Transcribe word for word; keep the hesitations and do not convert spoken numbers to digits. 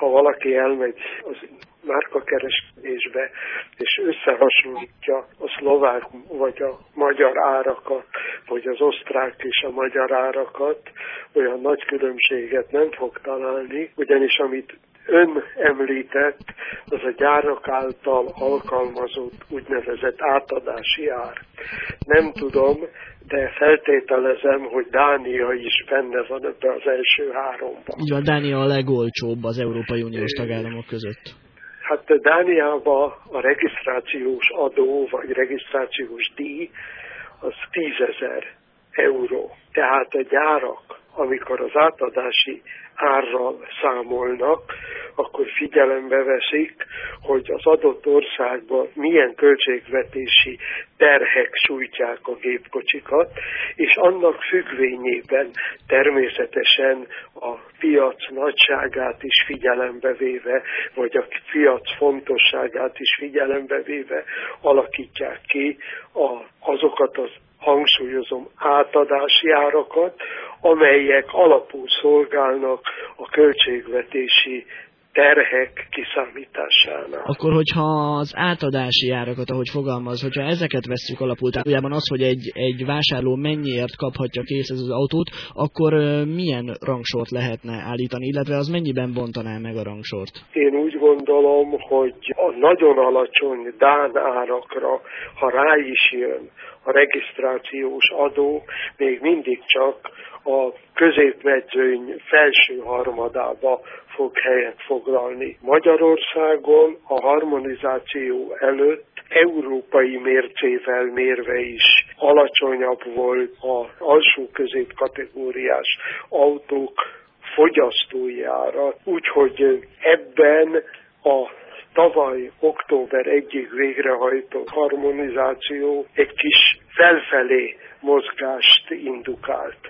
ha valaki elmegy az márkakereskedésbe, és összehasonlítja a szlovák vagy a magyar árakat, vagy az osztrák és a magyar árakat, olyan nagy különbséget nem fog találni, ugyanis amit ön említett, az a gyárak által alkalmazott úgynevezett átadási ár. Nem tudom, de feltételezem, hogy Dánia is benne van ebbe az első háromban. Így van, Dánia a legolcsóbb az Európai Uniós tagállamok között. Hát Dániában a regisztrációs adó, vagy regisztrációs díj, az tízezer euró. Tehát a gyárak, amikor az átadási árral számolnak, akkor figyelembe veszik, hogy az adott országban milyen költségvetési terhek sújtják a gépkocsikat, és annak függvényében természetesen a piac nagyságát is figyelembe véve, vagy a piac fontosságát is figyelembe véve alakítják ki a, azokat az hangsúlyozom átadási árakat, amelyek alapul szolgálnak a költségvetési terhek kiszámításánál. Akkor, hogyha az átadási árakat, ahogy fogalmaz, hogyha ezeket vesszük alapul, tehát ugyanban az, hogy egy, egy vásárló mennyiért kaphatja készhez az autót, akkor milyen rangsort lehetne állítani, illetve az mennyiben bontaná meg a rangsort? Én úgy gondolom, hogy a nagyon alacsony dán árakra, ha rá is jön a regisztrációs adó, még mindig csak a középmezőny felső harmadába fog helyet foglalni. Magyarországon a harmonizáció előtt európai mércével mérve is alacsonyabb volt az alsó középkategóriás autók fogyasztói ára, úgyhogy ebben a tavaly október elsejéig végrehajtott harmonizáció egy kis felfelé mozgást indukált.